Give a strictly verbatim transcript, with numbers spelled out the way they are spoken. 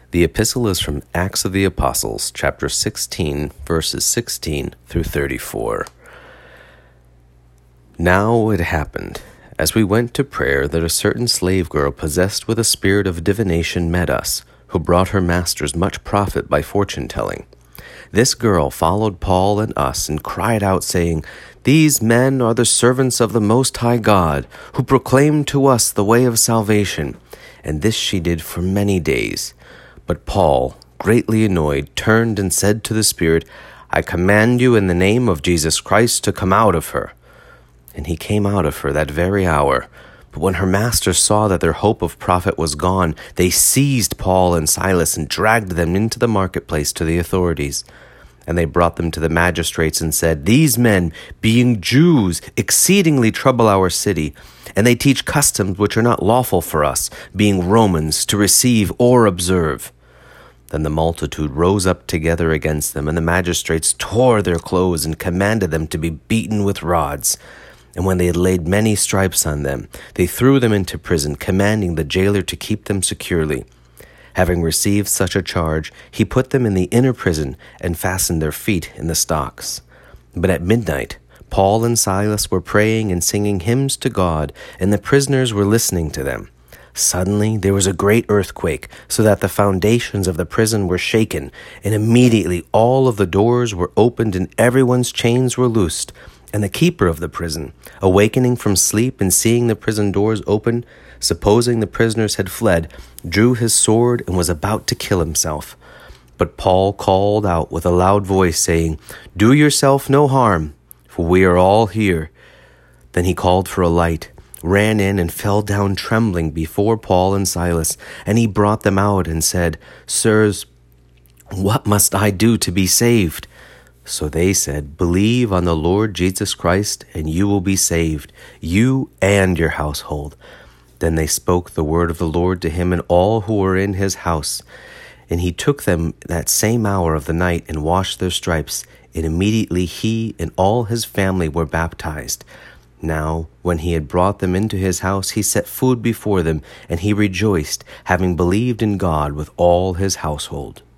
The epistle is from Acts of the Apostles, chapter sixteen, verses sixteen through thirty-four. Now it happened, as we went to prayer, that a certain slave girl possessed with a spirit of divination met us, who brought her masters much profit by fortune-telling. This girl followed Paul and us and cried out, saying, "These men are the servants of the Most High God, who proclaim to us the way of salvation." And this she did for many days. But Paul, greatly annoyed, turned and said to the spirit, "I command you in the name of Jesus Christ to come out of her." And he came out of her that very hour. But when her masters saw that their hope of profit was gone, they seized Paul and Silas and dragged them into the marketplace to the authorities. And they brought them to the magistrates and said, "These men, being Jews, exceedingly trouble our city, and they teach customs which are not lawful for us, being Romans, to receive or observe." Then the multitude rose up together against them, and the magistrates tore their clothes and commanded them to be beaten with rods. And when they had laid many stripes on them, they threw them into prison, commanding the jailer to keep them securely. Having received such a charge, he put them in the inner prison and fastened their feet in the stocks. But at midnight, Paul and Silas were praying and singing hymns to God, and the prisoners were listening to them. Suddenly there was a great earthquake, so that the foundations of the prison were shaken, and immediately all of the doors were opened and everyone's chains were loosed. And the keeper of the prison, awakening from sleep and seeing the prison doors open, supposing the prisoners had fled, drew his sword and was about to kill himself. But Paul called out with a loud voice, saying, "Do yourself no harm, for we are all here." Then he called for a light, ran in, and fell down trembling before Paul and Silas. And he brought them out and said, "Sirs, what must I do to be saved?" So they said, "Believe on the Lord Jesus Christ, and you will be saved, you and your household." Then they spoke the word of the Lord to him and all who were in his house. And he took them that same hour of the night and washed their stripes. And immediately he and all his family were baptized. Now, when he had brought them into his house, he set food before them, and he rejoiced, having believed in God with all his household.